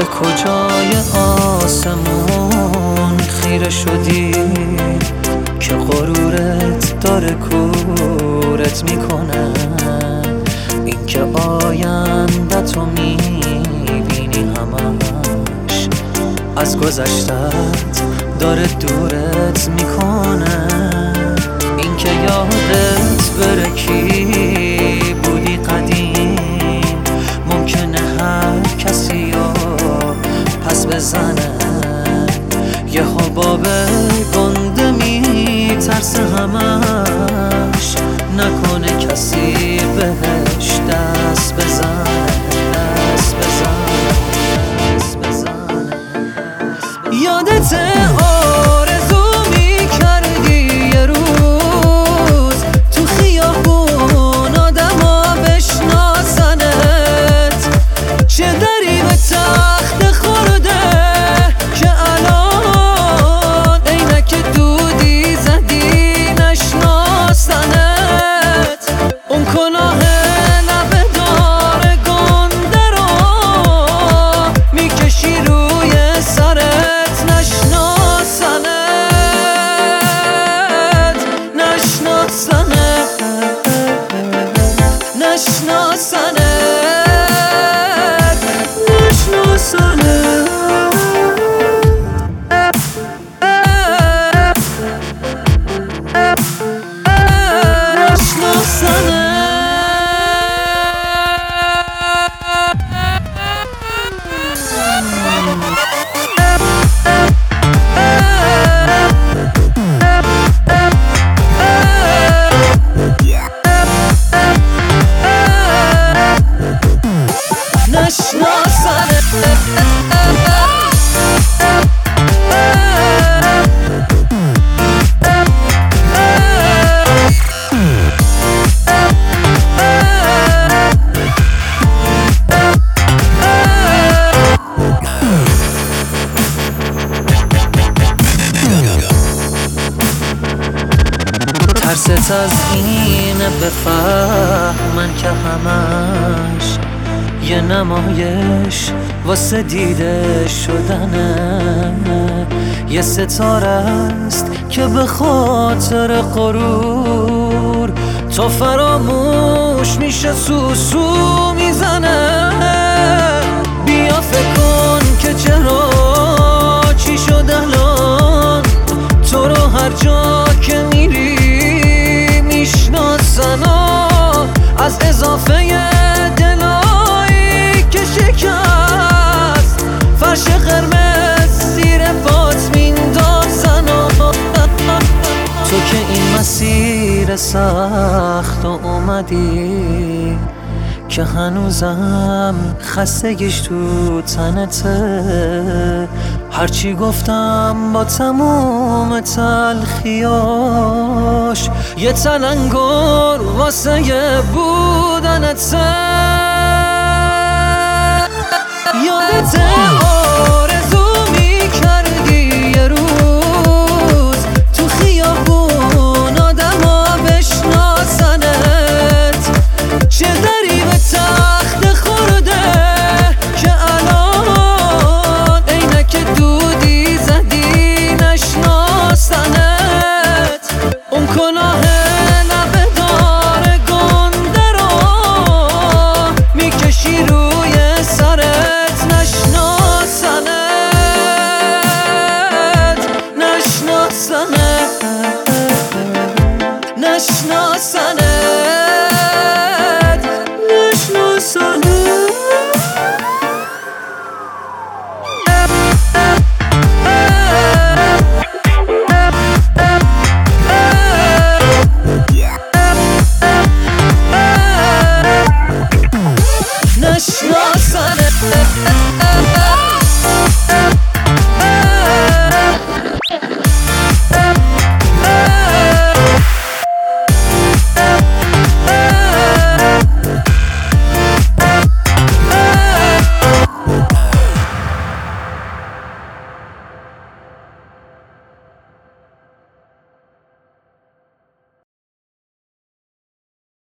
به کجای آسمون خیره شدی که غرورت داره کورت میکنه؟ این که آینده‌تو میبینی همش از گذشتت داره دورت میکنه. این که یادت بره کی بودی قدیم ممکنه هر کسی رو پس بزنه. یه حباب گنده میترسه همش نکنه کسی بهش دست بزنه. یادت آرزو میکردی یه روز تو خیابون آدما بشناسنت؟ چه دری به تخت خورده که الان عینک دودی زدی نشناسنت؟ اون کلاه لبه دار گنده رو میکشی روی سرت نشناسنت. ترست از اینه بفهمن که همش یه نمایش واسه دیده شدنه. یه ستاره است که به خاطر غرور تو فراموش میشه سوسو میزنه. بیا فکر کن که چرا چی شد الان تو رو هر جا که میری میشناسن از اضافه دلایی که شکست فرش قرمز زیر پات میندازن. تو که این مسیر سخت اومدی که هنوزم خستگیش تو تنته. هرچی گفتم با تموم تلخیاش یه تلنگر واسه بودنته. یادت